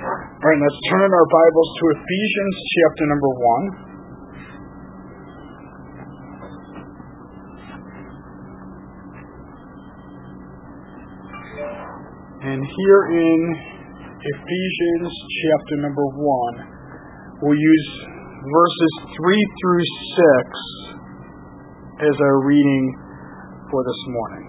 All right, let's turn our Bibles to Ephesians chapter number 1. And here in Ephesians chapter number 1, we'll use verses 3 through 6 as our reading for this morning.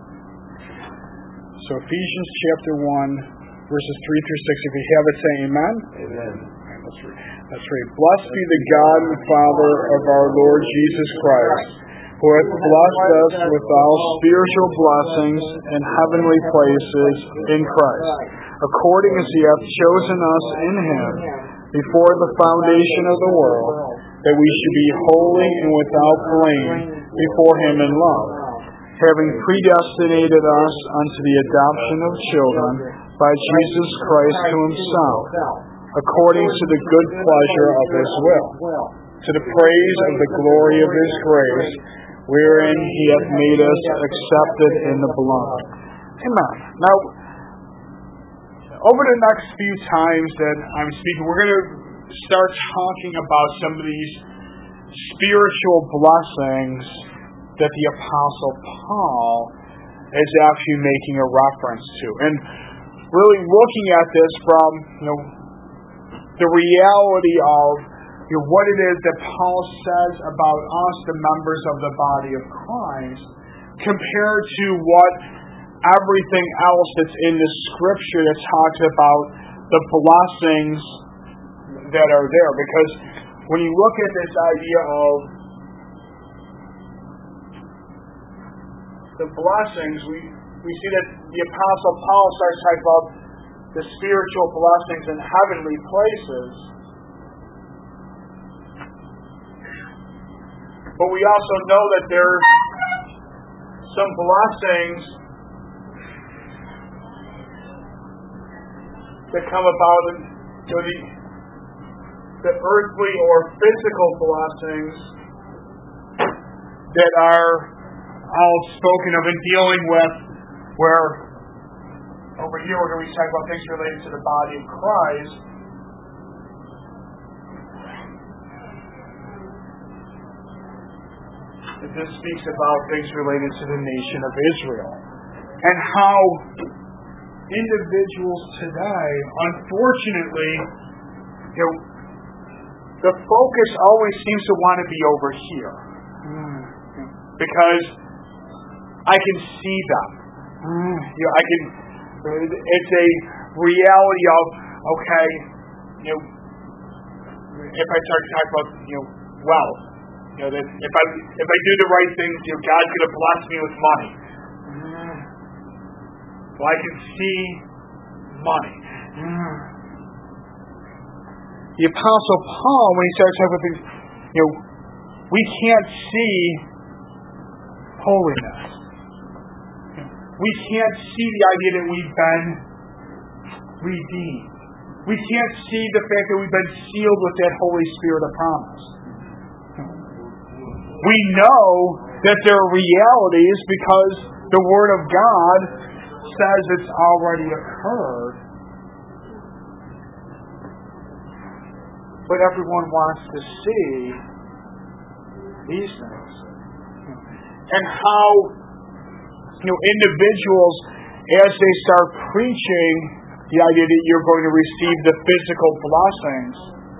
So Ephesians chapter 1, verses 3 through 6. If you have it, say amen. Amen. Right, let's read. Blessed be the God and Father of our Lord Jesus Christ, who hath blessed us with all spiritual blessings in heavenly places in Christ, according as he hath chosen us in him before the foundation of the world, that we should be holy and without blame before him in love, having predestinated us unto the adoption of children by Jesus Christ to himself, according to the good pleasure of his will, to the praise of the glory of his grace, wherein he hath made us accepted in the beloved. Amen. Now, over the next few times that I'm speaking, we're going to start talking about some of these spiritual blessings that the Apostle Paul is actually making a reference to. And really looking at this from the reality of what it is that Paul says about us, the members of the body of Christ, compared to what everything else that's in the Scripture that talks about the blessings that are there. Because when you look at this idea of the blessings, we see that the Apostle Paul starts talking about the spiritual blessings in heavenly places. But we also know that there's some blessings that come about in the earthly or physical blessings that are all spoken of and dealing with, where over here we're going to be talking about things related to the body of Christ. This speaks about things related to the nation of Israel and how individuals today, unfortunately, the focus always seems to want to be over here because I can see them. It's a reality of, okay, if I start to talk about, wealth, that if I do the right things, God's going to bless me with money. Well, I can see money. The Apostle Paul, when he starts talking about things, we can't see holiness. We can't see the idea that we've been redeemed. We can't see the fact that we've been sealed with that Holy Spirit of promise. We know that there are realities because the Word of God says it's already occurred. But everyone wants to see these things. And how individuals, as they start preaching the idea that you're going to receive the physical blessings,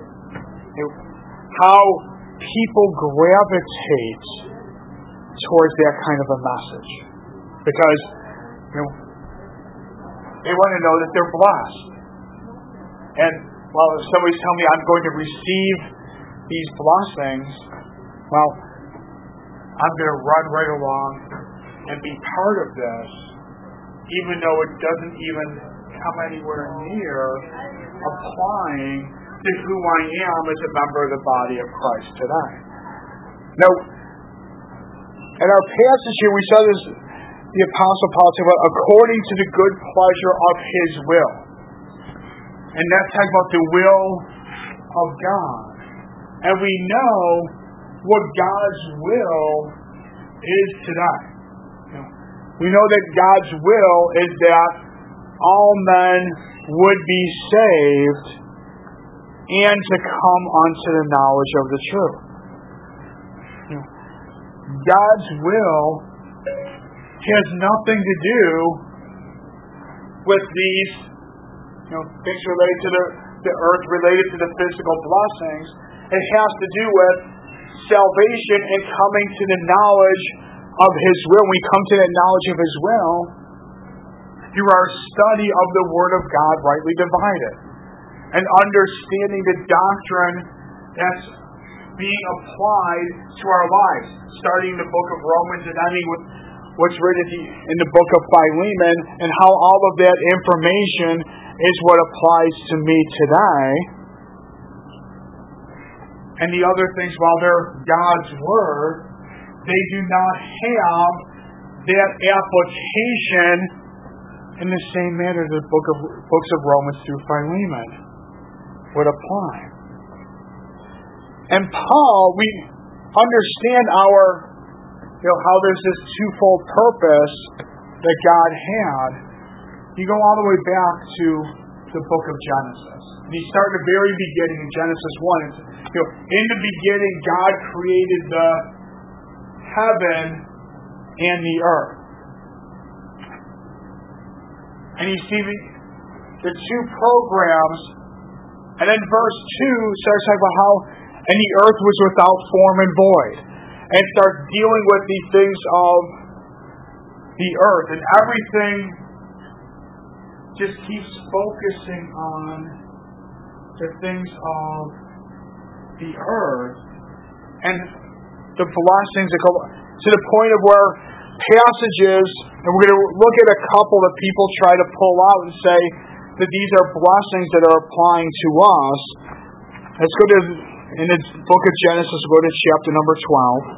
how people gravitate towards that kind of a message. Because, they want to know that they're blessed. And, if somebody's telling me I'm going to receive these blessings, I'm going to run right along and be part of this, even though it doesn't even come anywhere near applying to who I am as a member of the body of Christ today. Now, in our passage here, we saw this, the Apostle Paul talk about according to the good pleasure of his will. And that's talking about the will of God. And we know what God's will is today. We know that God's will is that all men would be saved and to come unto the knowledge of the truth. God's will has nothing to do with these things related to the earth, related to the physical blessings. It has to do with salvation and coming to the knowledge of His will. When we come to that knowledge of His will, through our study of the Word of God rightly divided, and understanding the doctrine that's being applied to our lives, starting the book of Romans and ending with what's written in the book of Philemon, and how all of that information is what applies to me today. And the other things, while they're God's Word, they do not have that application in the same manner the books of Romans through Philemon would apply. And Paul, we understand how there's this twofold purpose that God had. You go all the way back to the book of Genesis. And you start at the very beginning in Genesis 1. In the beginning, God created the heaven and the earth. And you see the two programs. And then verse 2 starts talking about how and the earth was without form and void. And starts dealing with these things of the earth. And everything just keeps focusing on the things of the earth. And the blessings that go to the point of where passages, and we're going to look at a couple that people try to pull out and say that these are blessings that are applying to us. Let's go to, in the book of Genesis, we'll go to chapter number 12.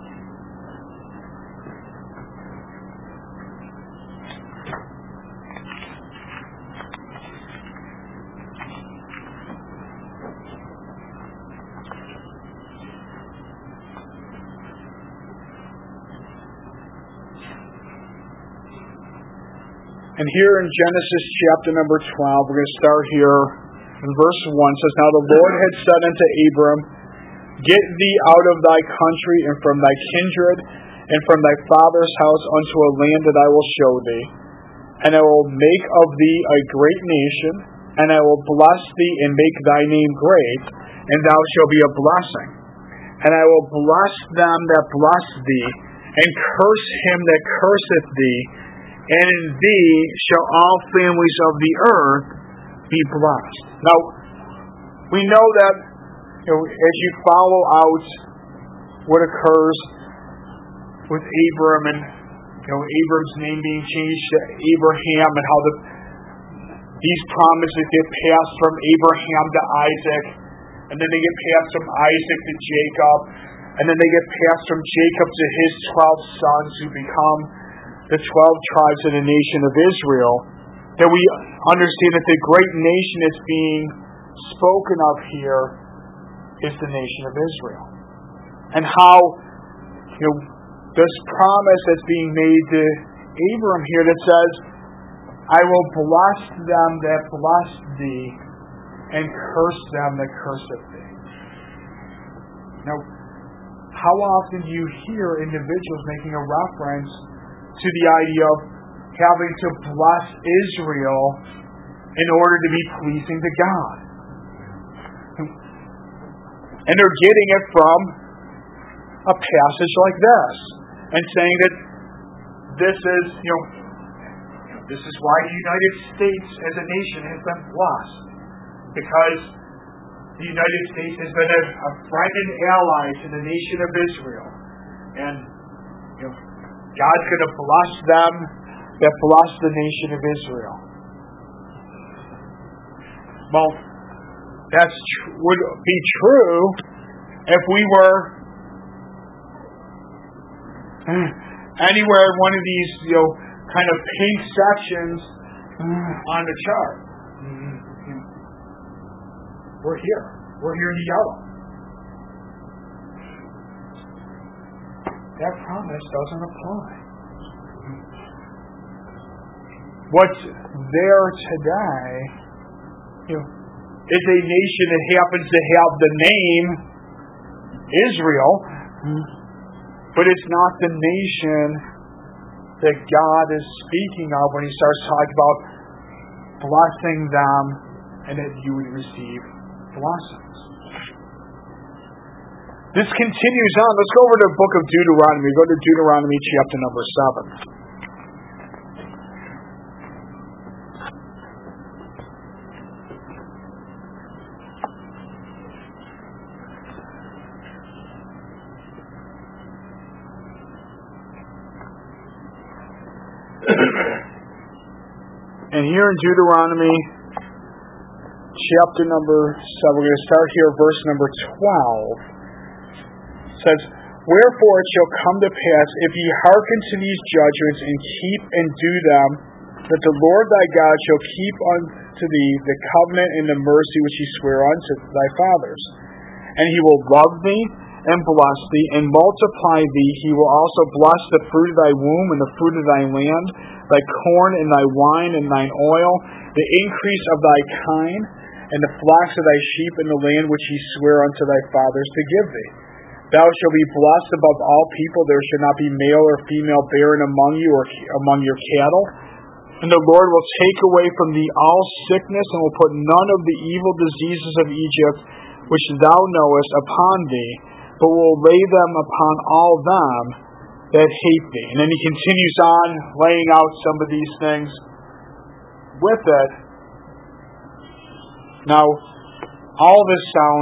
And here in Genesis chapter number 12, we're going to start here in verse 1. It says, Now the Lord had said unto Abram, Get thee out of thy country and from thy kindred and from thy father's house unto a land that I will show thee. And I will make of thee a great nation, and I will bless thee and make thy name great, and thou shalt be a blessing. And I will bless them that bless thee, and curse him that curseth thee. And in thee shall all families of the earth be blessed. Now, we know that as you follow out what occurs with Abram and Abram's name being changed to Abraham, and how these promises get passed from Abraham to Isaac, and then they get passed from Isaac to Jacob, and then they get passed from Jacob to his 12 sons who become the 12 tribes of the nation of Israel, that we understand that the great nation that's being spoken of here is the nation of Israel. And how this promise that's being made to Abram here that says, I will bless them that bless thee, and curse them that curseth thee. Now, how often do you hear individuals making a reference to the idea of having to bless Israel in order to be pleasing to God? And they're getting it from a passage like this, and saying that this is, this is why the United States as a nation has been blessed, because the United States has been a friend and ally to the nation of Israel, and God's going to bless them that bless the nation of Israel. Well, that would be true if we were anywhere in one of these, kind of pink sections on the chart. We're here. We're here in the yellow. That promise doesn't apply. what's there today, is a nation that happens to have the name Israel, but it's not the nation that God is speaking of when He starts talking about blessing them and that you would receive blessings. This continues on. Let's go over to the book of Deuteronomy. Go to Deuteronomy chapter number 7. And here in Deuteronomy chapter number 7, we're going to start here verse number 12. It says, "Wherefore it shall come to pass, if ye hearken to these judgments, and keep and do them, that the Lord thy God shall keep unto thee the covenant and the mercy which he sware unto thy fathers. And he will love thee, and bless thee, and multiply thee. He will also bless the fruit of thy womb, and the fruit of thy land, thy corn, and thy wine, and thine oil, the increase of thy kine, and the flocks of thy sheep in the land which he sware unto thy fathers to give thee. Thou shalt be blessed above all people. There shall not be male or female barren among you, or among your cattle. And the Lord will take away from thee all sickness, and will put none of the evil diseases of Egypt, which thou knowest, upon thee, but will lay them upon all them that hate thee." And then he continues on, laying out some of these things with it. Now, all this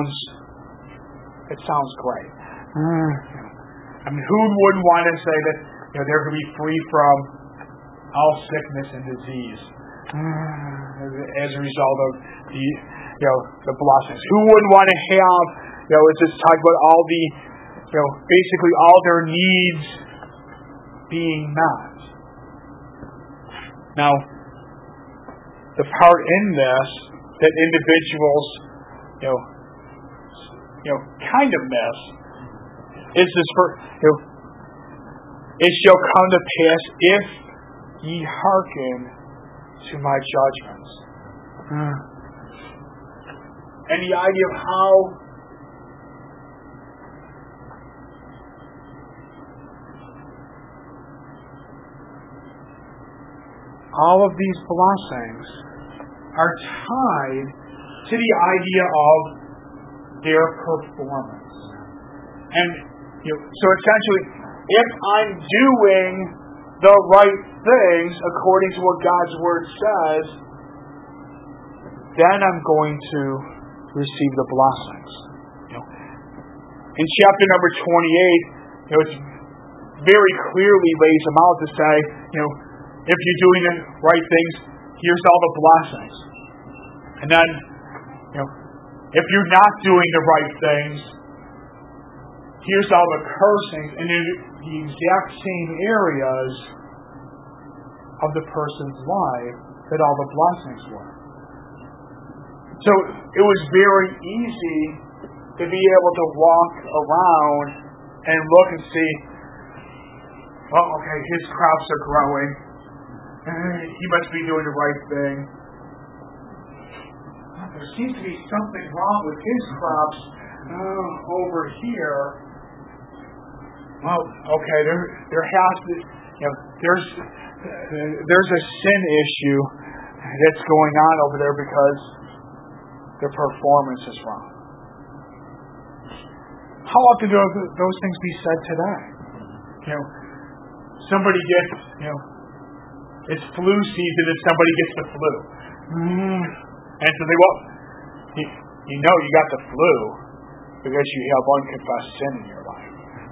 sounds great. I mean, who wouldn't want to say that they're going to be free from all sickness and disease as a result of the blessings? Who wouldn't want to have, it's just talking about all the, basically all their needs being met. Now, the part in this that individuals, kind of miss is this: it shall come to pass if ye hearken to my judgments. And the idea of how all of these blessings are tied to the idea of their performance. And so essentially, if I'm doing the right things according to what God's Word says, then I'm going to receive the blessings. In chapter number 28, it's very clearly lays them out to say, if you're doing the right things, here's all the blessings. And then, if you're not doing the right things, here's all the cursings, and in the exact same areas of the person's life that all the blessings were. So it was very easy to be able to walk around and look and see, well, okay, his crops are growing. He must be doing the right thing. There seems to be something wrong with his crops over here. Well, okay, there has to, there's a sin issue that's going on over there because their performance is wrong. How often do those things be said today? Somebody gets, it's flu season and somebody gets the flu. And so they, you got the flu because you have unconfessed sin in your life.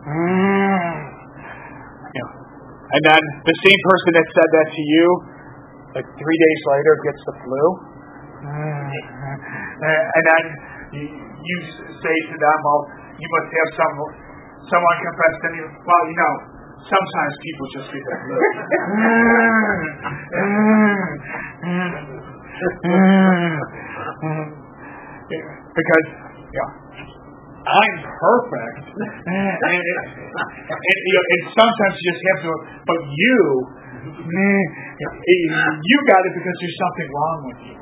And then the same person that said that to you, like 3 days later, gets the flu. And then you say to them, well, you must have some unconfessed sin. Well, sometimes people just get the flu. Because, I'm perfect. And sometimes you just have to, but you You got it because there's something wrong with you.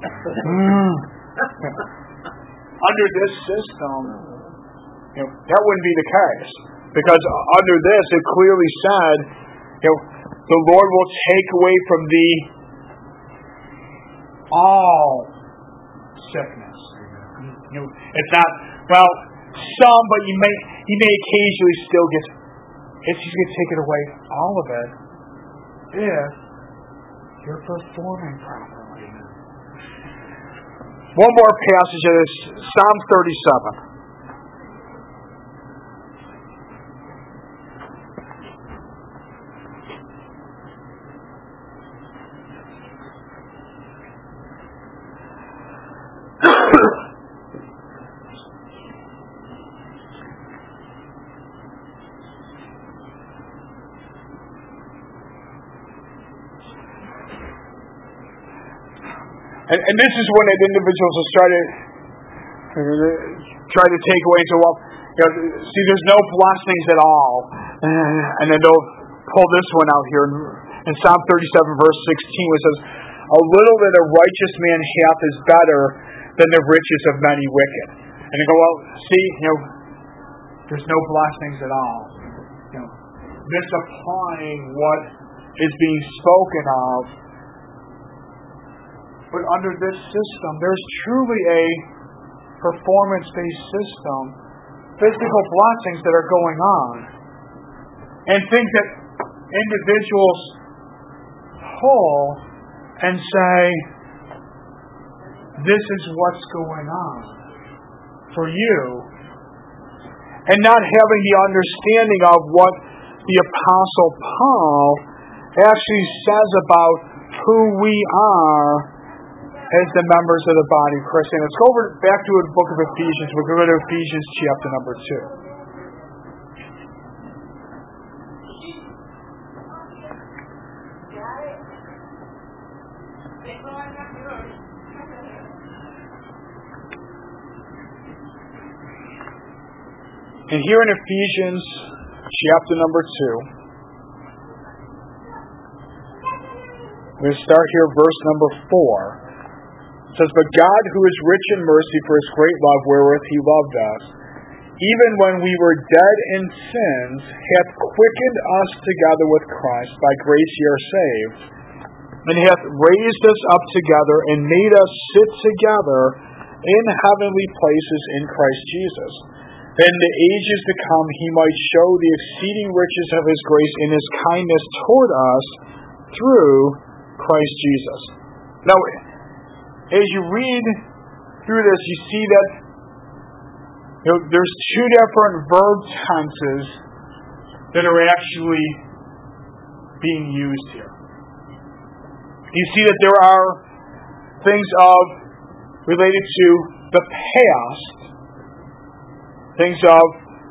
Under this system, that wouldn't be the case. Because under this, it clearly said, the Lord will take away from thee all sickness. It's not, some, but he may occasionally still get, he's going to take it away, all of it, if you're performing properly. One more passage is Psalm 37. And this is when individuals will try to take away see, there's no blessings at all. And then they'll pull this one out here in Psalm 37 verse 16, which says, a little that a righteous man hath is better than the riches of many wicked. And they go, see, there's no blessings at all. Misapplying what is being spoken of. But under this system, there's truly a performance-based system, physical blessings that are going on. And think that individuals pull and say, this is what's going on for you. And not having the understanding of what the Apostle Paul actually says about who we are as the members of the body of Christ. And let's go back to the book of Ephesians. We'll go to Ephesians chapter number 2. And here in Ephesians chapter number 2, we'll start here verse number 4. It says, but God, who is rich in mercy for his great love wherewith he loved us, even when we were dead in sins, hath quickened us together with Christ. By grace ye are saved, and hath raised us up together, and made us sit together in heavenly places in Christ Jesus, that in the ages to come he might show the exceeding riches of his grace in his kindness toward us through Christ Jesus. Now, as you read through this, you see that there's two different verb tenses that are actually being used here. You see that there are things related to the past, things of,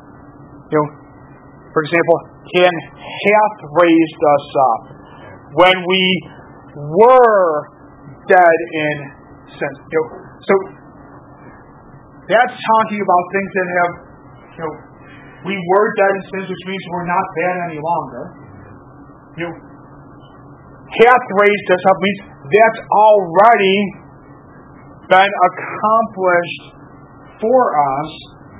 for example, hath raised us up when we were dead in sin. So that's talking about things that have, we were dead in sins, which means we're not bad any longer. Hath raised us up means that's already been accomplished for us.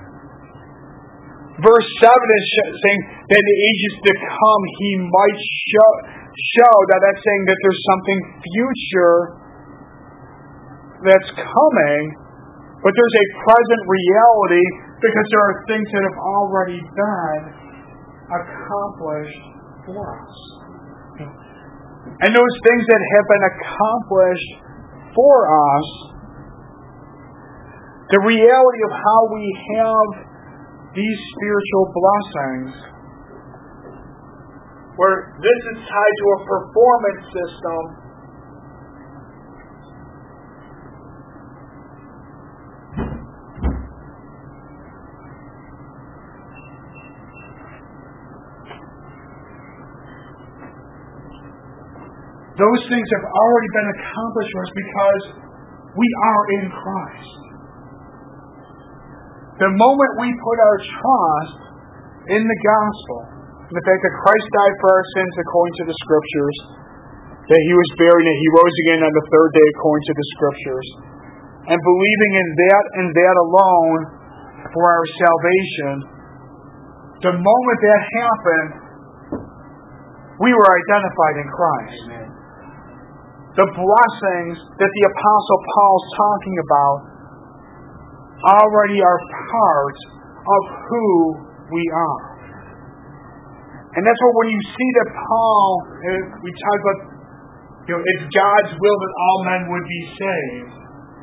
Verse 7 is saying that in the ages to come he might show that that's saying that there's something future that's coming, but there's a present reality because there are things that have already been accomplished for us. And those things that have been accomplished for us, the reality of how we have these spiritual blessings, where this is tied to a performance system, those things have already been accomplished for us because we are in Christ. The moment we put our trust in the gospel, in the fact that Christ died for our sins according to the Scriptures, that He was buried and He rose again on the third day according to the Scriptures. And believing in that and that alone for our salvation, the moment that happened, we were identified in Christ. Amen. The blessings that the Apostle Paul is talking about already are part of who we are. And that's what when you see that Paul, we talk about, it's God's will that all men would be saved.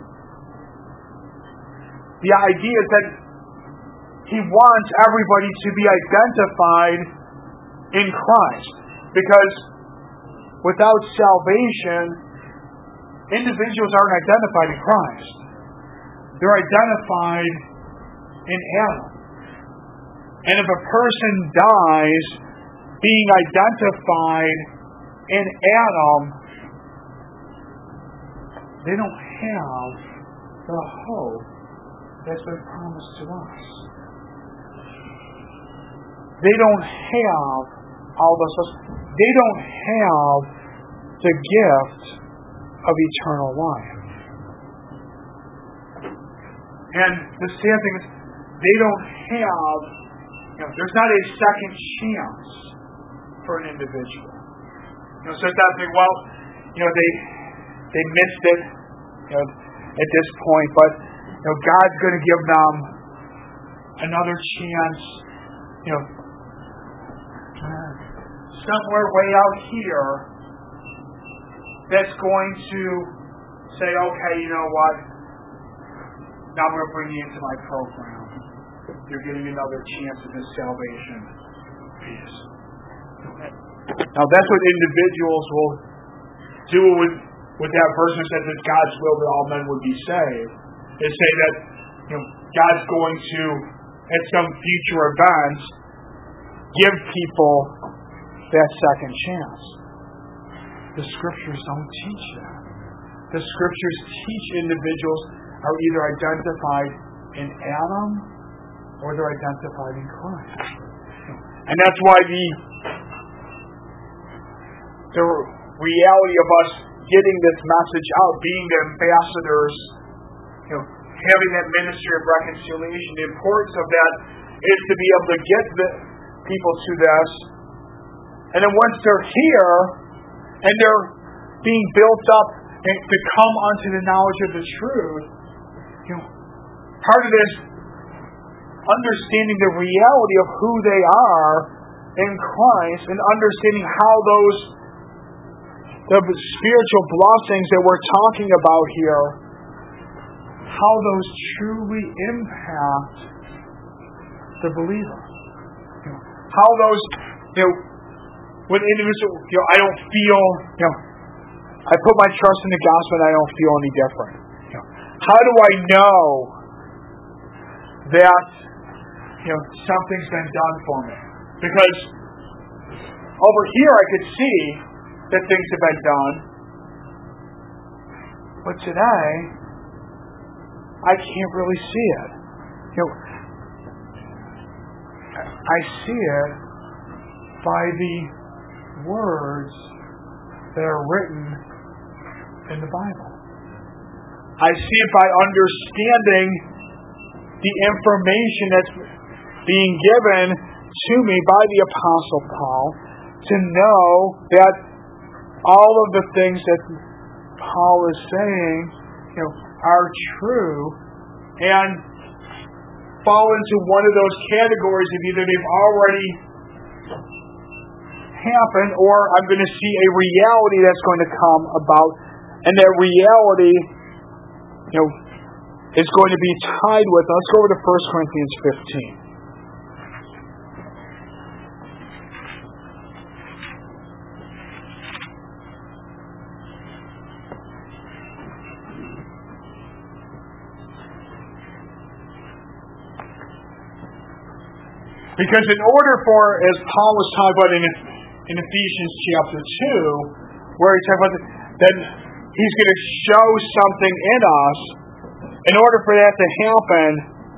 The idea is that He wants everybody to be identified in Christ. Because without salvation, individuals aren't identified in Christ. They're identified in Adam. And if a person dies being identified in Adam, they don't have the hope that's been promised to us. They don't have all the stuff. They don't have the gift of eternal life. And the sad thing is, they don't have, there's not a second chance for an individual. So it's not saying, well, they missed it, at this point, but God's going to give them another chance, somewhere way out here that's going to say, okay, you know what? Now I'm going to bring you into my program. You're getting another chance at this salvation. Peace. Now that's what individuals will do with that person who says it's God's will that all men would be saved. They say that God's going to, at some future event, give people that second chance. The Scriptures don't teach that. The Scriptures teach individuals are either identified in Adam or they're identified in Christ. And that's why the reality of us getting this message out, being the ambassadors, having that ministry of reconciliation, the importance of that is to be able to get the people to this. And then once they're here and they're being built up and to come unto the knowledge of the truth, part of this understanding the reality of who they are in Christ and understanding how the spiritual blessings that we're talking about here, how those truly impact the believer. How those, when individuals, I don't feel, I put my trust in the gospel and I don't feel any different. How do I know that, something's been done for me? Because over here I could see that things have been done, but today I can't really see it. I see it by the words that are written in the Bible. I see it by understanding the information that's being given to me by the Apostle Paul to know that all of the things that Paul is saying, are true and fall into one of those categories of either they've already happened or I'm going to see a reality that's going to come about, and that reality, is going to be tied with. Let's go over to 1 Corinthians 15. Because in order for, as Paul was talking about in Ephesians chapter 2, where he talked about that he's going to show something in us, in order for that to happen,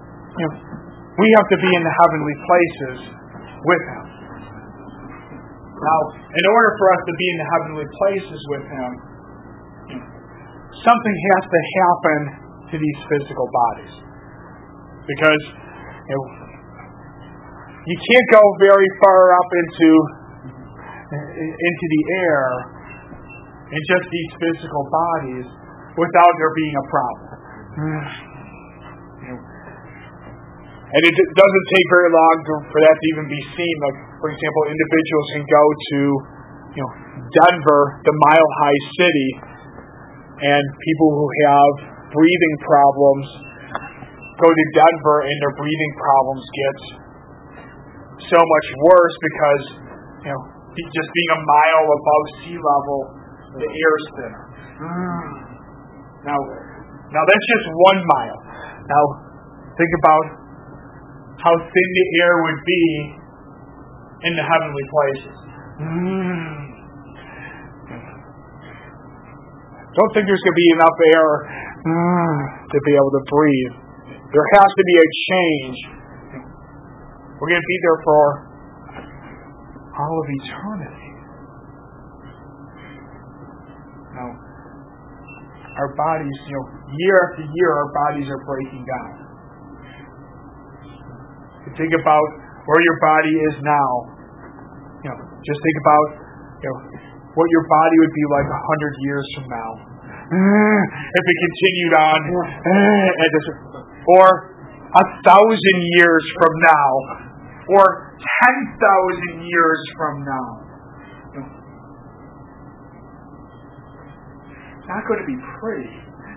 we have to be in the heavenly places with him. Now, in order for us to be in the heavenly places with Him, something has to happen to these physical bodies. Because you can't go very far up into the air in just these physical bodies without there being a problem. And it doesn't take very long for that to even be seen. Like, for example, individuals can go to Denver, the Mile High City, and people who have breathing problems go to Denver and their breathing problems get so much worse because just being a mile above sea level, the air is thinner. Now that's just 1 mile. Now think about how thin the air would be in the heavenly places. Don't think there's going to be enough air to be able to breathe. There has to be a change. We're going to be there for all of eternity. Now, our bodies, year after year, our bodies are breaking down. You think about where your body is now. Just think about, what your body would be like 100 years from now. If it continued on, or 1,000 years from now, or 10,000 years from now. It's not going to be pretty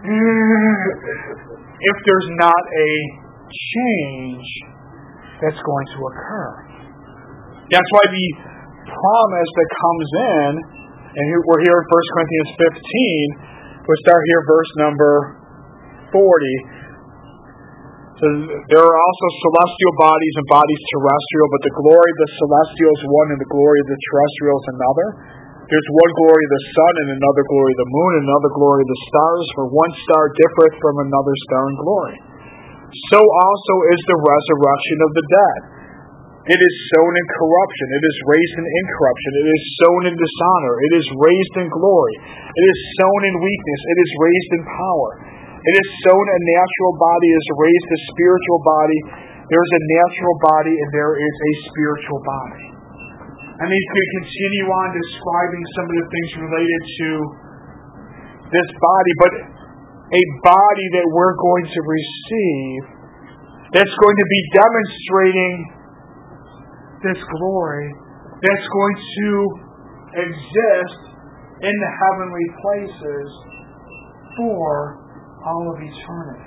if there's not a change that's going to occur. That's why the promise that comes in, and we're here in 1 Corinthians 15, we'll start here verse number 40. So there are also celestial bodies and bodies terrestrial, but the glory of the celestial is one and the glory of the terrestrial is another. There's one glory of the sun and another glory of the moon and another glory of the stars, for one star differeth from another star in glory. So also is the resurrection of the dead. It is sown in corruption. It is raised in incorruption. It is sown in dishonor. It is raised in glory. It is sown in weakness. It is raised in power. It is sown a natural body, is raised a spiritual body. There is a natural body and there is a spiritual body. And he's going to continue on describing some of the things related to this body, but a body that we're going to receive that's going to be demonstrating this glory, that's going to exist in the heavenly places for all of eternity.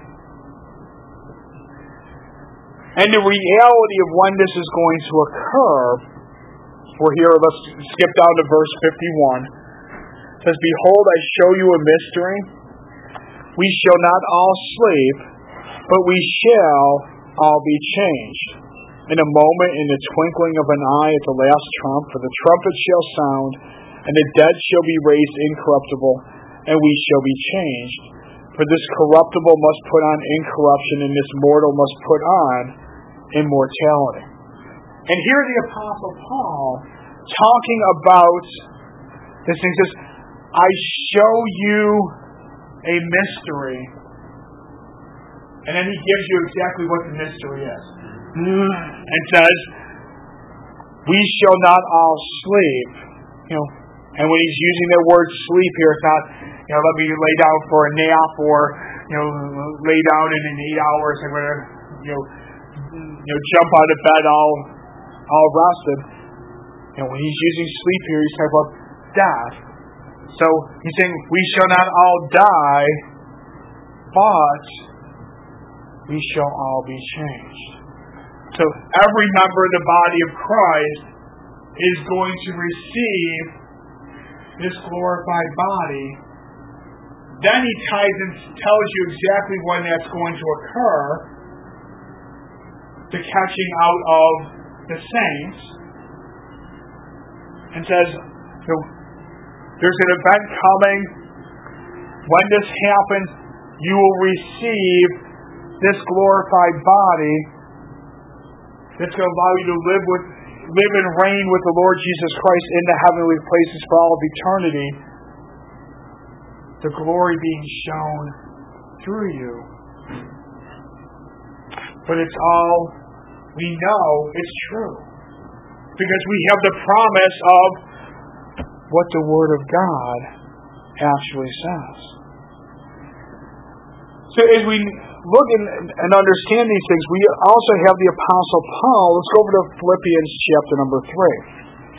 And the reality of when this is going to occur, we're here, let's skip down to verse 51. It says, Behold, I show you a mystery. We shall not all sleep, but we shall all be changed. In a moment, in the twinkling of an eye, at the last trump, for the trumpet shall sound, and the dead shall be raised incorruptible, and we shall be changed. For this corruptible must put on incorruption, and this mortal must put on immortality. And here the Apostle Paul, talking about this thing, says, I show you a mystery. And then he gives you exactly what the mystery is. And says, we shall not all sleep. And when he's using the word sleep here, it's not, let me lay down for a nap or, lay down in 8 hours and whatever, jump out of bed all rested. When he's using sleep here, he's talking about death. So he's saying, we shall not all die, but we shall all be changed. So every member of the body of Christ is going to receive this glorified body. Then he ties and tells you exactly when that's going to occur, the catching out of the saints, and says, there's an event coming. When this happens, you will receive this glorified body that's going to allow you to live live and reign with the Lord Jesus Christ in the heavenly places for all of eternity, the glory being shown through you. But it's all we know it's true. Because we have the promise of what the Word of God actually says. So as we look and understand these things, we also have the Apostle Paul. Let's go over to Philippians chapter number 3.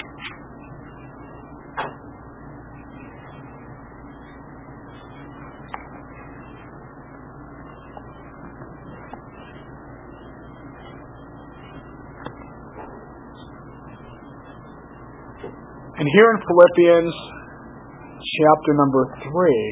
And here in Philippians chapter number 3,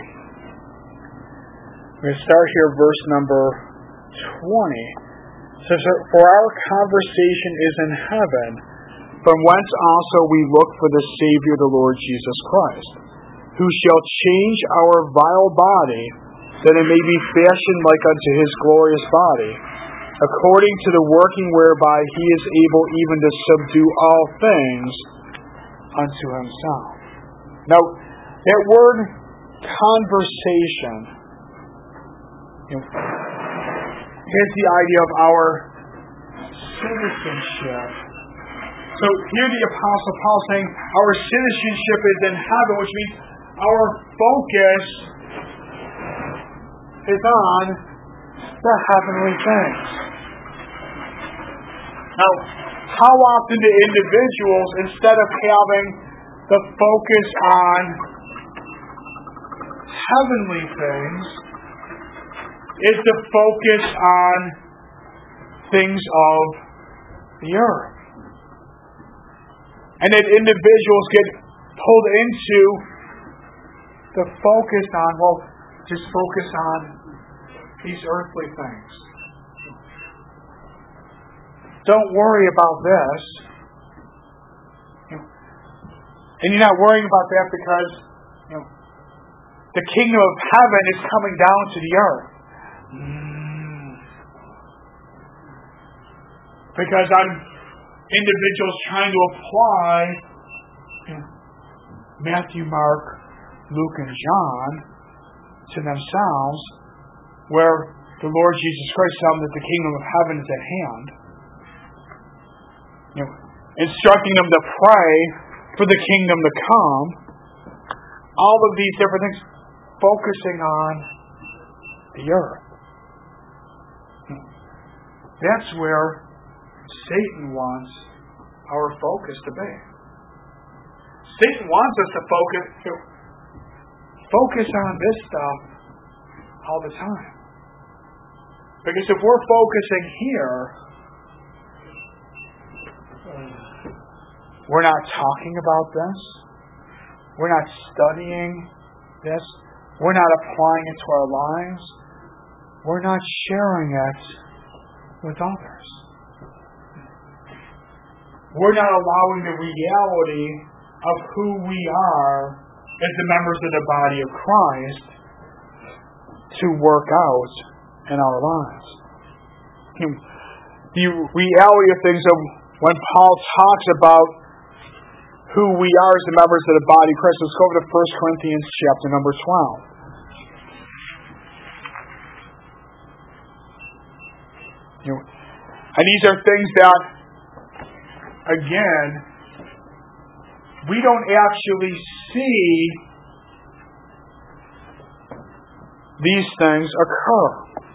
we're going to start here verse number 20. It says, "For our conversation is in heaven, from whence also we look for the Savior, the Lord Jesus Christ, who shall change our vile body, that it may be fashioned like unto his glorious body, according to the working whereby he is able even to subdue all things unto himself." Now, that word conversation has the idea of our citizenship. So here the Apostle Paul is saying our citizenship is in heaven, which means our focus is on the heavenly things. Now, how often do individuals, instead of having the focus on heavenly things, is to focus on things of the earth? And that individuals get pulled into the focus on, well, just focus on these earthly things. Don't worry about this. And you're not worrying about that because the kingdom of heaven is coming down to the earth. Because I'm individuals trying to apply Matthew, Mark, Luke, and John to themselves, where the Lord Jesus Christ tells them that the kingdom of heaven is at hand. Instructing them to pray for the kingdom to come. All of these different things, focusing on the earth. That's where Satan wants our focus to be. Satan wants us to focus on this stuff all the time. Because if we're focusing here, we're not talking about this. We're not studying this. We're not applying it to our lives. We're not sharing it with others. We're not allowing the reality of who we are as the members of the body of Christ to work out in our lives. The reality of things of when Paul talks about who we are as the members of the body of Christ, let's go over to 1 Corinthians chapter number 12. And these are things that, again, we don't actually see these things occur.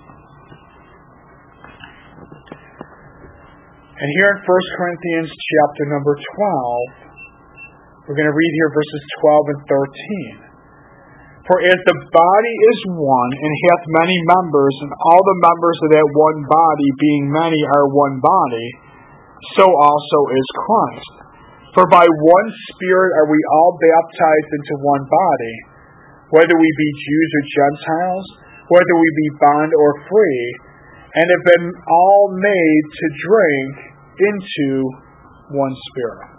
And here in 1 Corinthians chapter number 12, we're going to read here verses 12 and 13. "For as the body is one, and hath many members, and all the members of that one body, being many, are one body, so also is Christ. For by one Spirit are we all baptized into one body, whether we be Jews or Gentiles, whether we be bond or free, and have been all made to drink into one Spirit."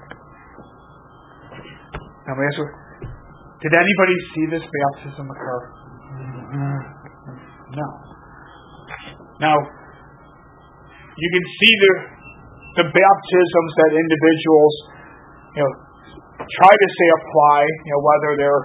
Now, let me ask you, did anybody see this baptism occur? No. Now, you can see the baptisms that individuals, try to say apply, whether they're,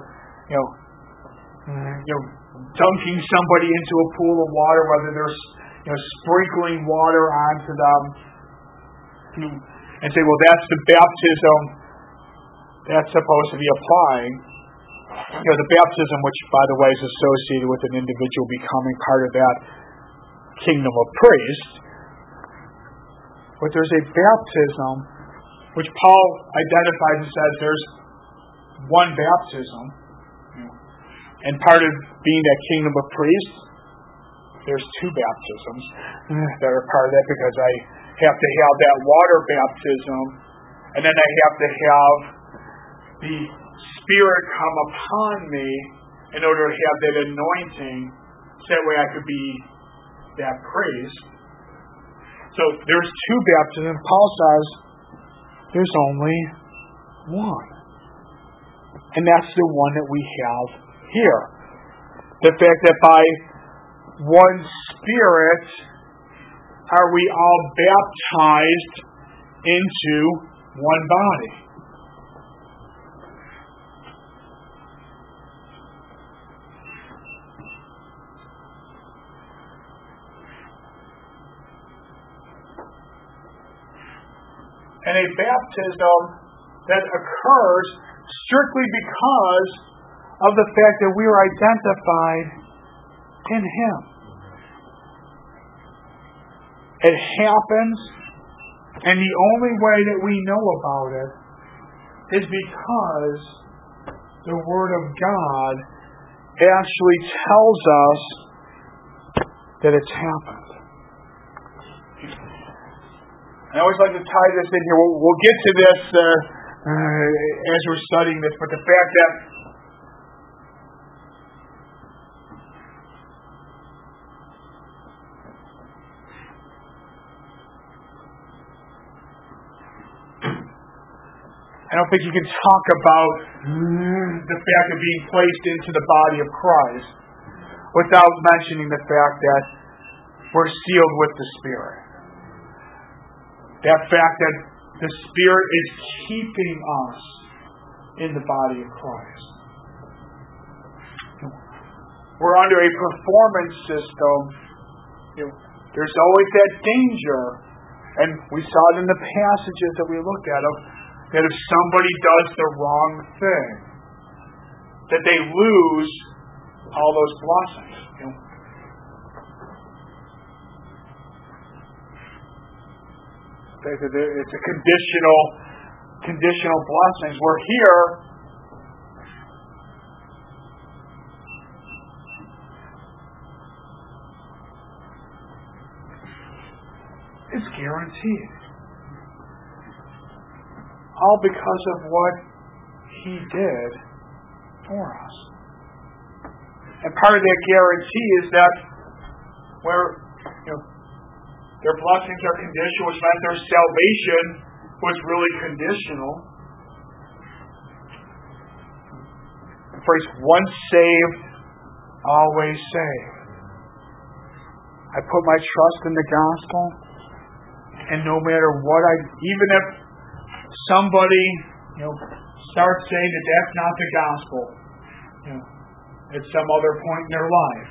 dunking somebody into a pool of water, whether they're, sprinkling water onto them, and say, well, that's the baptism that's supposed to be applying. The baptism, which, by the way, is associated with an individual becoming part of that kingdom of priests. But there's a baptism which Paul identifies and says there's one baptism. And part of being that kingdom of priests, there's two baptisms that are part of that, because I have to have that water baptism, and then I have to have the Spirit come upon me in order to have that anointing, so that way I could be that priest. So there's two baptisms. Paul says there's only one. And that's the one that we have here. The fact that by one Spirit are we all baptized into one body. And a baptism that occurs strictly because of the fact that we are identified in Him. It happens, and the only way that we know about it is because the Word of God actually tells us that it's happened. I always like to tie this in here. We'll get to this as we're studying this, but the fact that I don't think you can talk about the fact of being placed into the body of Christ without mentioning the fact that we're sealed with the Spirit. That fact that the Spirit is keeping us in the body of Christ. We're under a performance system. There's always that danger, and we saw it in the passages that we looked at, that if somebody does the wrong thing, that they lose all those blessings. It's a conditional blessings. We're here. It's guaranteed. All because of what He did for us. And part of that guarantee is that their blessings are conditional, which meant their salvation was really conditional. The phrase, once saved, always saved. I put my trust in the gospel, and no matter what even if somebody, starts saying that that's not the gospel, at some other point in their life,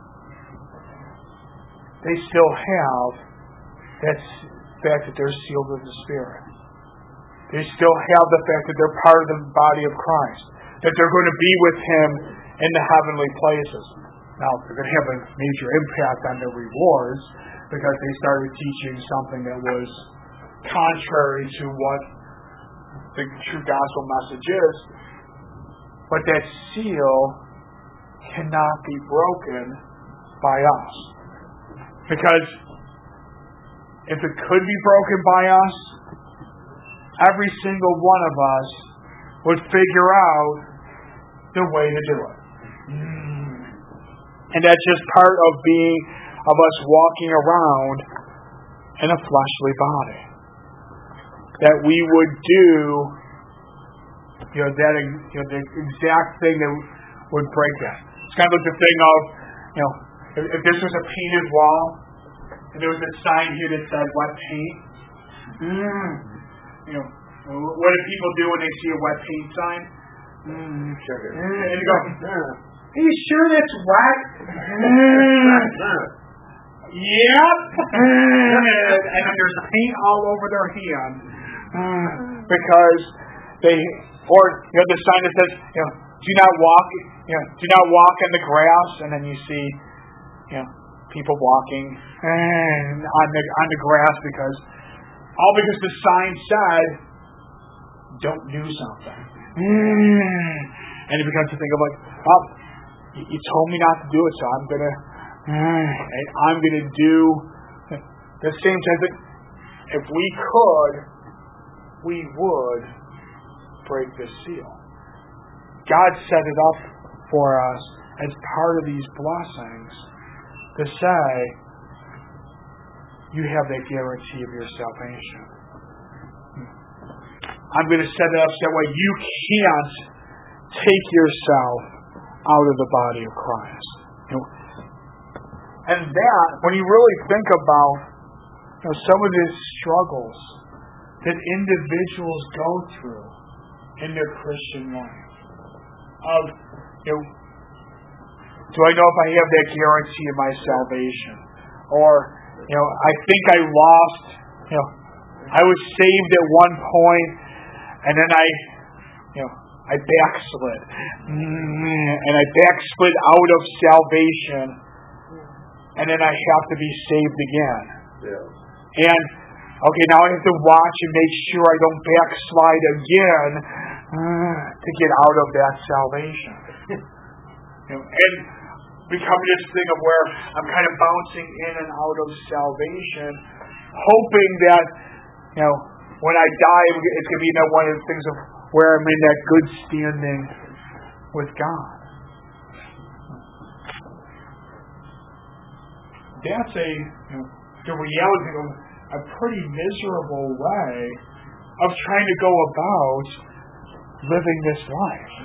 they still have that fact that they're sealed with the Spirit. They still have the fact that they're part of the body of Christ, that they're going to be with Him in the heavenly places. Now, they're going to have a major impact on their rewards because they started teaching something that was contrary to what the true gospel message is. But that seal cannot be broken by us. Because if it could be broken by us, every single one of us would figure out the way to do it. And that's just part of us walking around in a fleshly body. That we would do the exact thing that would break that. It's kind of like the thing of, if this was a painted wall, and there was a sign here that said wet paint, What do people do when they see a wet paint sign? And they go, are you sure that's wet? Yep. And then there's paint all over their hand. Because they, or the sign that says, do not walk in the grass, and then you see, people walking on the grass because the sign said, don't do something. And it becomes to think of you told me not to do it, so I'm gonna do the same type of thing. If we could, we would break the seal. God set it up for us as part of these blessings to say, you have that guarantee of your salvation. I'm going to set it up so that way you can't take yourself out of the body of Christ. And that, when you really think about some of the struggles that individuals go through in their Christian life, do I know if I have that guarantee of my salvation? Or, I think I lost, I was saved at one point, and then I backslid. And I backslid out of salvation, and then I have to be saved again. Yeah. And, now I have to watch and make sure I don't backslide again to get out of that salvation. And become this thing of where I'm kind of bouncing in and out of salvation, hoping that, when I die, it's going to be one of the things of where I'm in that good standing with God. That's the reality of a pretty miserable way of trying to go about living this life.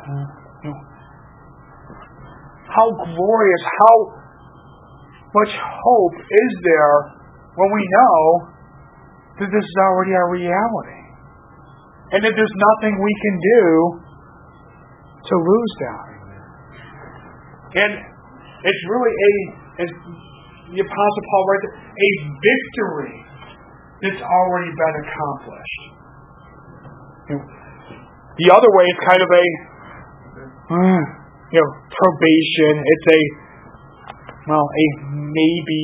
How glorious, how much hope is there when we know that this is already our reality, and that there's nothing we can do to lose that. And it's really as the Apostle Paul writes, a victory that's already been accomplished. The other way is kind of a probation. It's a maybe.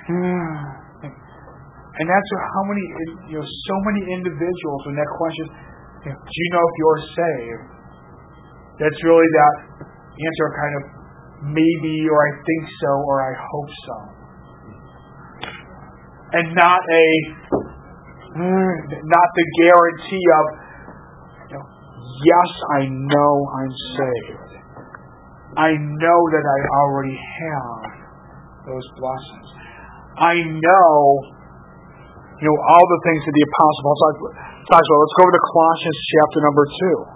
And that's how many, so many individuals, when that question, do you know if you're saved? That's really that answer of kind of maybe, or I think so, or I hope so. And not the guarantee of, yes, I know I'm saved. I know that I already have those blessings. I know, all the things that the Apostle Paul talks about. Let's go over to Colossians chapter number 2.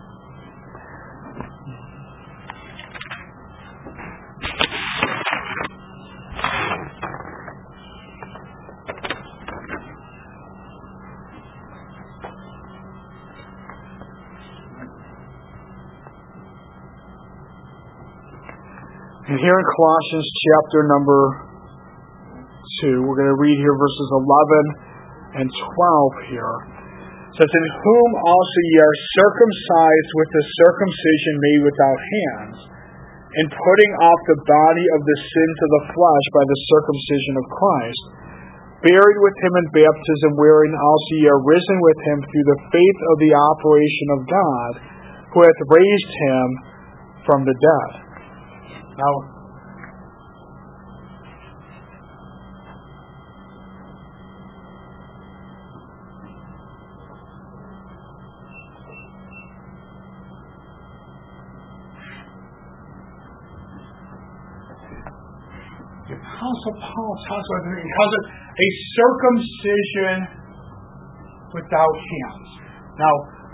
And here in Colossians chapter number 2, we're going to read here verses 11 and 12 here. It says, in whom also ye are circumcised with the circumcision made without hands, in putting off the body of the sins of the flesh by the circumcision of Christ, buried with him in baptism, wherein also ye are risen with him through the faith of the operation of God, who hath raised him from the dead. Now, the Apostle Paul talks about it. He calls it a circumcision without hands. Now,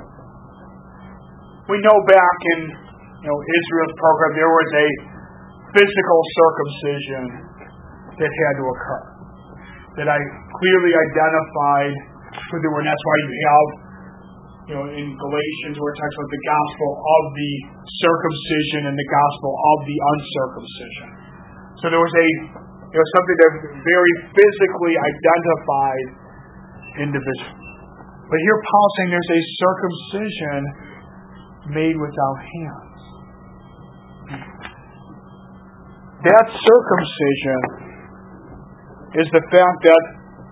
we know back in Israel's program there was a physical circumcision that had to occur, that I clearly identified And that's why you have, in Galatians where it talks about the gospel of the circumcision and the gospel of the uncircumcision. So there was something that very physically identified individual. But here Paul's saying there's a circumcision made without hands. That circumcision is the fact that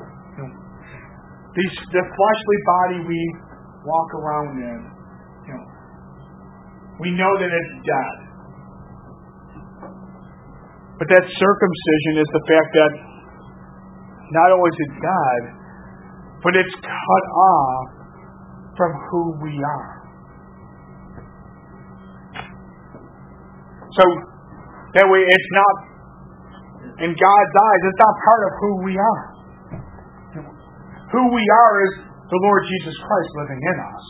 the fleshly body we walk around in, we know that it's dead. But that circumcision is the fact that not only is it dead, but it's cut off from who we are. So that way it's not, in God's eyes, it's not part of who we are. Who we are is the Lord Jesus Christ living in us.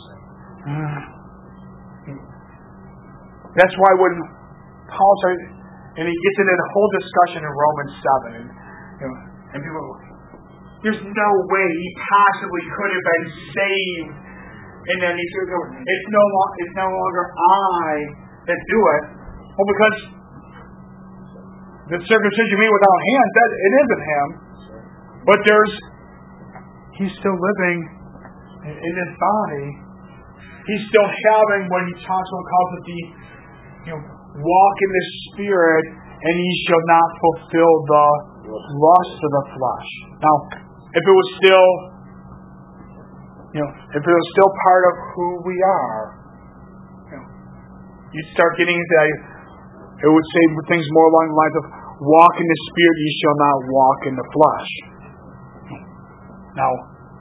That's why when Paul says, and he gets into the whole discussion in Romans 7, and people go, there's no way he possibly could have been saved. And then he says, it's no longer I that do it. Well, because the circumcision made without hands, it isn't him. But he's still living in his body. He's still having what he talks about, calls it the, walk in the Spirit, and ye shall not fulfill the lust of the flesh. Now, if it was still part of who we are, you'd start getting into that. It would say things more along the lines of, walk in the Spirit, ye shall not walk in the flesh. Now,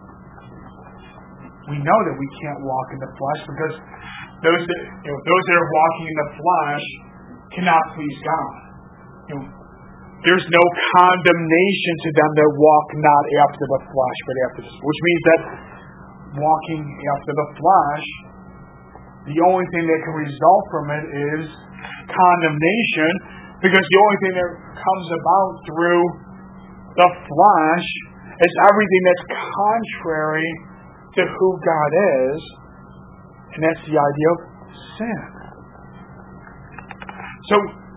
we know that we can't walk in the flesh because those that are walking in the flesh cannot please God. There's no condemnation to them that walk not after the flesh, but after the Spirit. Which means that walking after the flesh, the only thing that can result from it is condemnation, because the only thing that comes about through the flesh is everything that's contrary to who God is, and that's the idea of sin. So,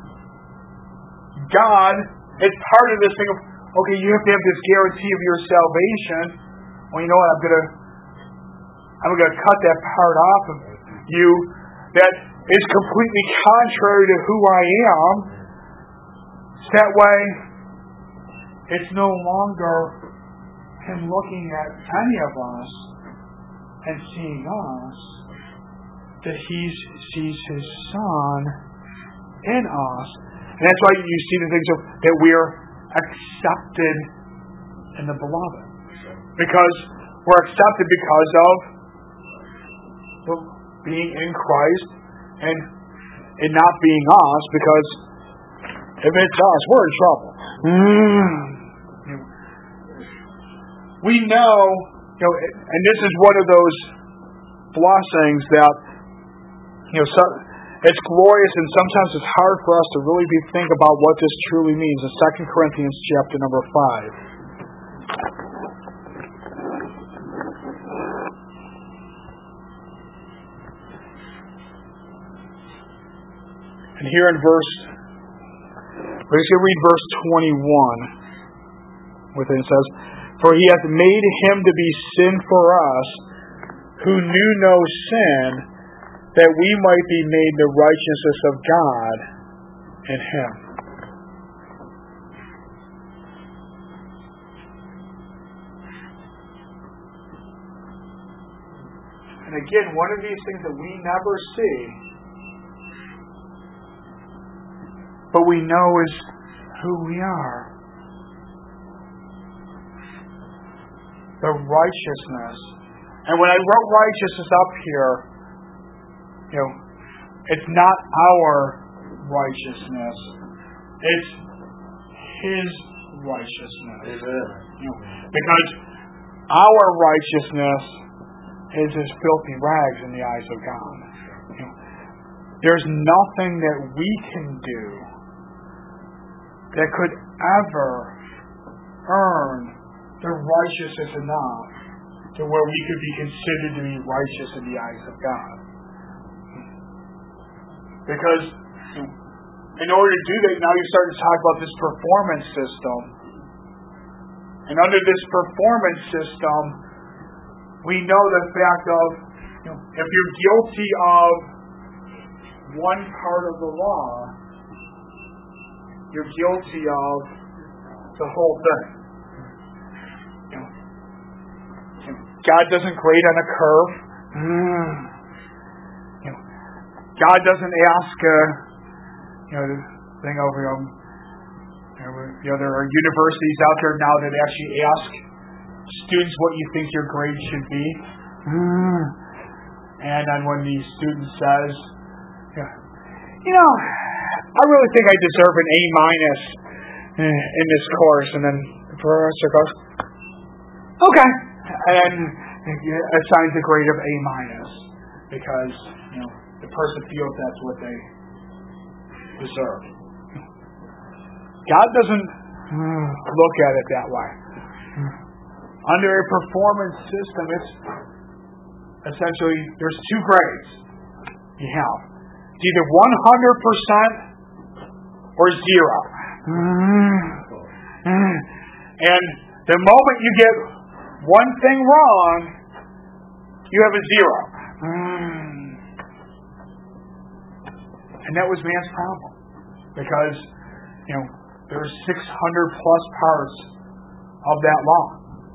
God is part of this thing of, okay, you have to have this guarantee of your salvation. Well, you know what? I'm going to cut that part off of you that is completely contrary to who I am. So that way, it's no longer him looking at any of us and seeing us, that he sees his Son in us. And that's why you see the things that we're accepted in the Beloved. Because we're accepted because of being in Christ and it not being us, because if it's us, we're in trouble. We know, and this is one of those blessings that, it's glorious, and sometimes it's hard for us to really think about what this truly means. In 2 Corinthians chapter number 5. And here in we're just going to read verse 21. Within it says, for he hath made him to be sin for us, who knew no sin, that we might be made the righteousness of God in him. And again, one of these things that we never see, but we know is who we are. The righteousness. And when I wrote righteousness up here, it's not our righteousness. It's his righteousness. Because our righteousness is as filthy rags in the eyes of God. There's nothing that we can do that could ever earn the righteousness enough to where we could be considered to be righteous in the eyes of God. Because in order to do that, now you start to talk about this performance system. And under this performance system, we know the fact of, if you're guilty of one part of the law, you're guilty of the whole thing. God doesn't grade on a curve. God doesn't ask, the thing over there are universities out there now that actually ask students what you think your grade should be. And then when the student says, I really think I deserve an A- in this course, and then the professor goes, okay, and assigns a grade of A- because the person feels that's what they deserve. God doesn't look at it that way. Under a performance system, it's essentially there's two grades you have. It's either 100% or 0. And the moment you get one thing wrong, you have a 0. And that was man's problem. Because, there's 600 plus parts of that law.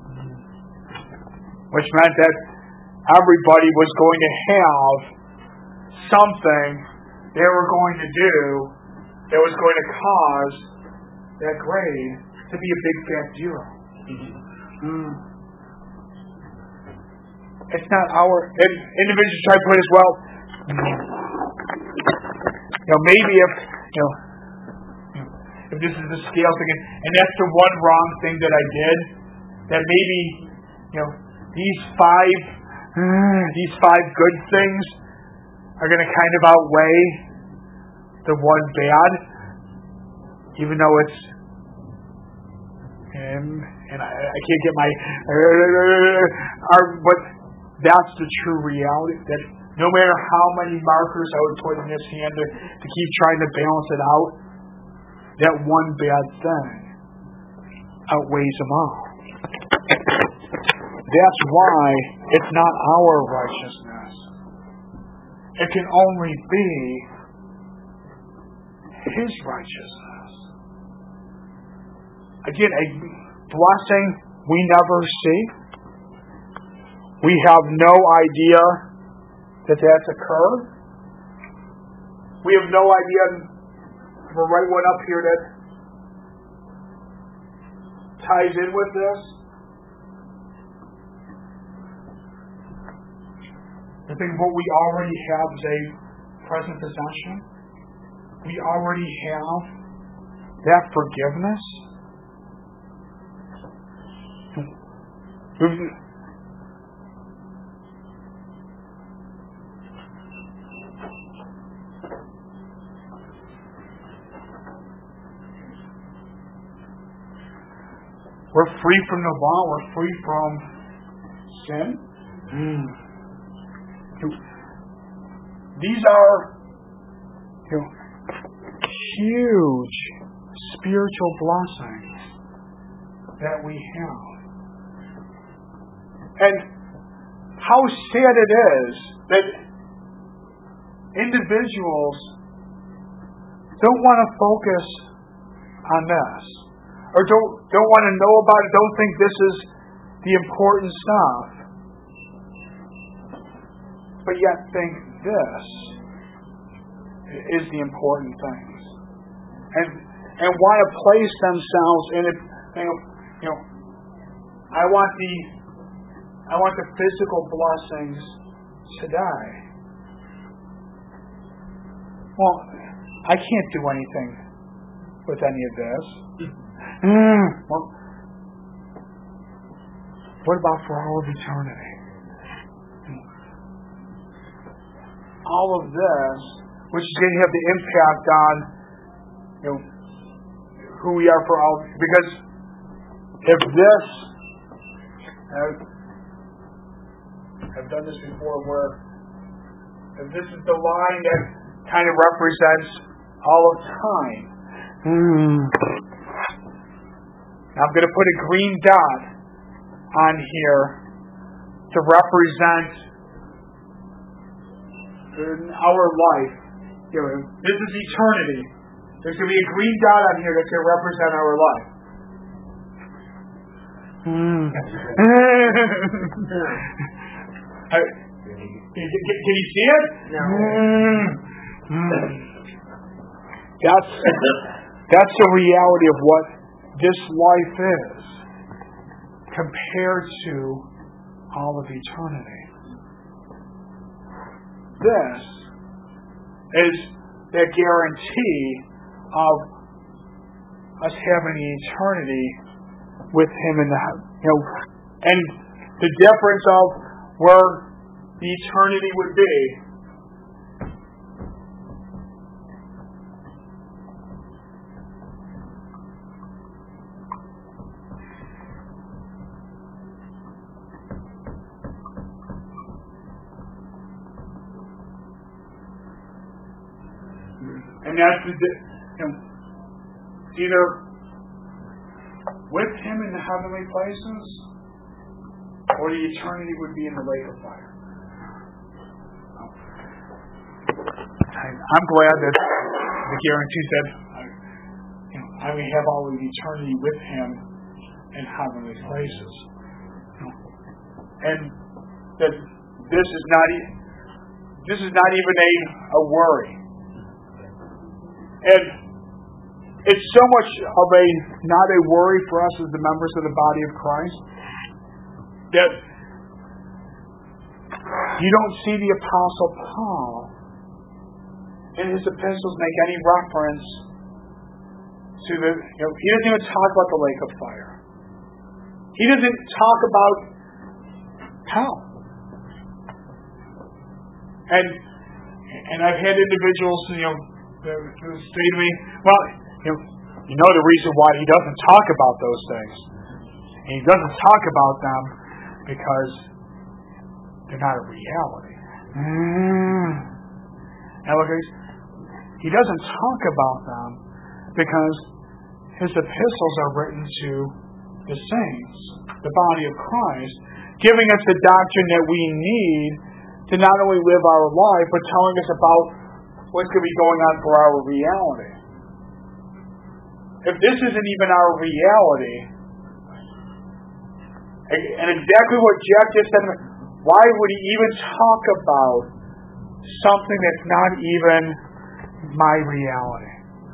Which meant that everybody was going to have something they were going to do that was going to cause that grade to be a big fat 0. It's not our individuals try to put as well. Maybe if this is the scale thing, and that's the one wrong thing that I did, that maybe these five good things are going to kind of outweigh the one bad, even though it's and I can't get my but that's the true reality, that no matter how many markers I would put in this hand to keep trying to balance it out, that one bad thing outweighs them all. That's why it's not our righteousness. It can only be His righteousness. Again, a blessing we never see. We have no idea that that's occurred. We have no idea. The right one up here that ties in with this. I think what we already have is a present possession. We already have that forgiveness. We're free from the law. We're free from sin. These are huge spiritual blessings that we have. And how sad it is that individuals don't want to focus on this, or don't want to know about it, don't think this is the important stuff, but yet think this is the important things, and want to place themselves in it. I want the physical blessings today. Well, I can't do anything with any of this. Well, what about for all of eternity? All of this, which is going to have the impact on who we are for all. Because if this, I've done this before where this is the line that kind of represents all of time. Now I'm going to put a green dot on here to represent our life. This is eternity. There's going to be a green dot on here that's going to represent our life. Can you see it? No. That's the reality of what this life is compared to all of eternity. This is the guarantee of us having eternity with Him in the and the difference of where the eternity would be. And that's either with Him in the heavenly places, or the eternity would be in the lake of fire. I'm glad that the guarantee said I may have all of eternity with Him in heavenly places, and that this is not even a worry. And it's so much of not a worry for us as the members of the body of Christ that you don't see the Apostle Paul in his epistles make any reference to he doesn't even talk about the lake of fire. He doesn't talk about hell. And I've had individuals who say to me, well, the reason why he doesn't talk about those things. And he doesn't talk about them because they're not a reality. And look, he doesn't talk about them because his epistles are written to the saints, the body of Christ, giving us the doctrine that we need to not only live our life, but telling us about what's going to be going on for our reality. If this isn't even our reality, and exactly what Jeff just said, why would he even talk about something that's not even my reality?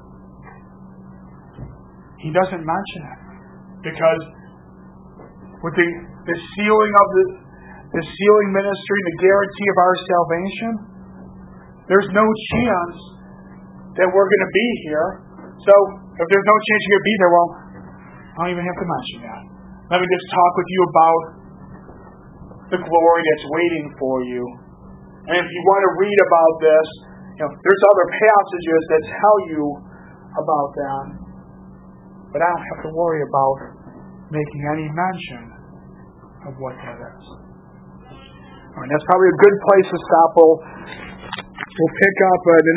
He doesn't mention it because with the sealing of the sealing ministry, the guarantee of our salvation, there's no chance that we're going to be here. So if there's no chance you're going to be there, well, I don't even have to mention that. Let me just talk with you about the glory that's waiting for you. And if you want to read about this, there's other passages that tell you about that. But I don't have to worry about making any mention of what that is. All right, that's probably a good place to stop. We'll pick up